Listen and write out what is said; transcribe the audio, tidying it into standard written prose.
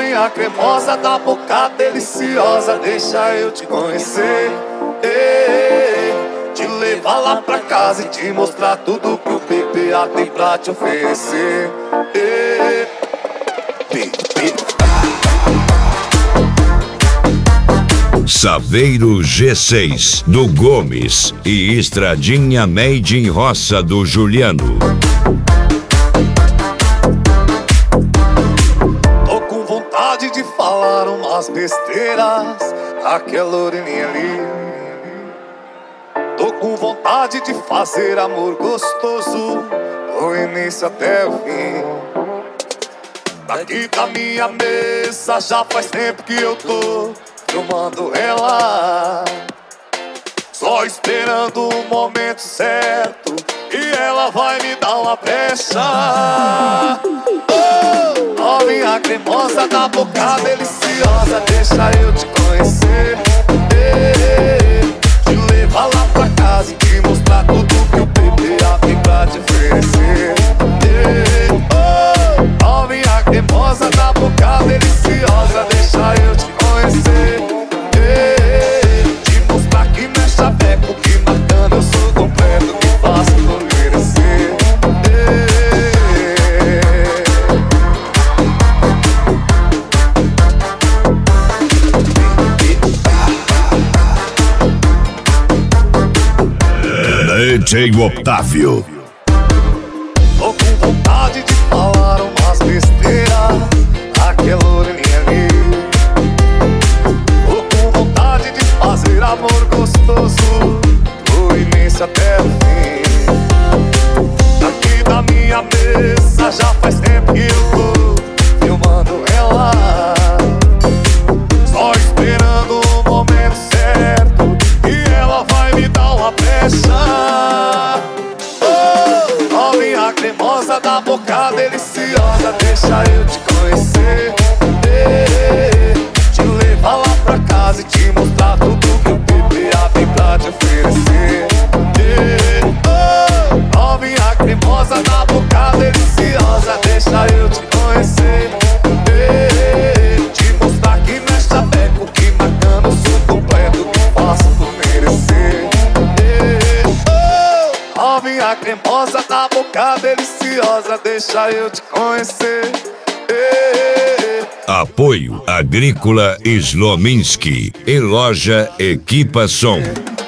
minha cremosa da boca deliciosa, deixa eu te conhecer. Te levar lá pra casa e te mostrar tudo que o PPA tem pra te oferecer. Saveiro G6 do Gomes e Estradinha Made in Roça do Juliano. Tô com vontade de falar umas besteiras, aquela orelhinha ali. Tô com vontade de fazer amor gostoso, do início até o fim. Daqui da minha mesa já faz tempo que eu tô filmando ela, só esperando o momento certo e ela vai me dar uma brecha. Oh, minha cremosa da boca deliciosa, deixa eu te conhecer. Te levar lá pra casa e te mostrar tudo que o PPA tem pra te oferecer. Oh, minha cremosa da boca deliciosa, deixa eu te conhecer. Te mostrar que não é chaveco, que marcando eu sou completo, que faço por merecer. DJ Otávio. Tô com vontade de falar umas besteiras, aquela orelhinha ali. Tô com vontade de fazer amor gostoso, do início até o fim. Daqui da minha mesa já faz tempo que eu tô filmando ela, só esperando o momento certo e ela vai me dar uma brecha. Oh, minha cremosa da boca deliciosa, deixa eu te conhecer. Te levar lá pra casa e te mostrar tudo que o PPA tem pra te oferecer. Oh, minha cremosa da boca deliciosa, deixa eu te conhecer. Te mostrar que não é chaveco, que bacana, eu sou completo, que faço por merecer. Oh, minha cremosa da boca deliciosa, deixa eu te conhecer. Apoio Agrícola Slominski e Loja Equipa Som.